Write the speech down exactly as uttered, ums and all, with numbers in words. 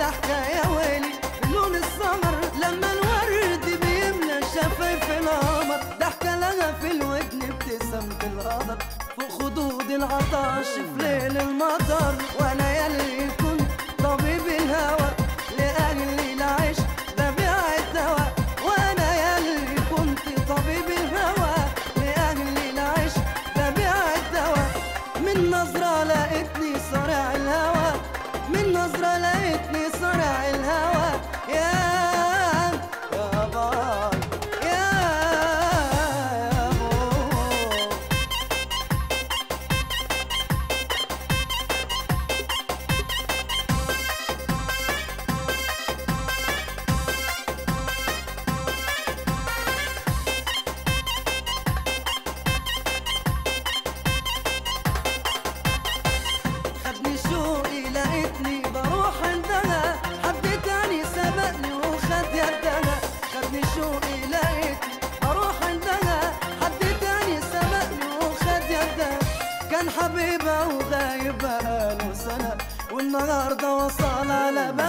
ضحكة يا ويلي لون السمر لما الورد بيملى شفايف القمر، ضحكة لها في الودن ابتسامة القدر فوق خدود العطش في ليل المطر. وانا ياللي كنت طبيب الهوى لأجل العشق ببيع الدواء، وانا ياللي كنت طبيب الهوى لأجل العشق ببيع الدواء. من نظرة لقيتني صارع الهوى، من نظرة لقيتني صارع الهوى. يا يا باي يا يا بو. خدني شوقي لقيتني بروح عندها، حد تاني سبقني وخد يدها. خدني شوقي لقيتني بروح عندها، حد تاني سبقني وخد يدها. كان حبيبها وغايب بقاله سنة والنهارده وصل على بالي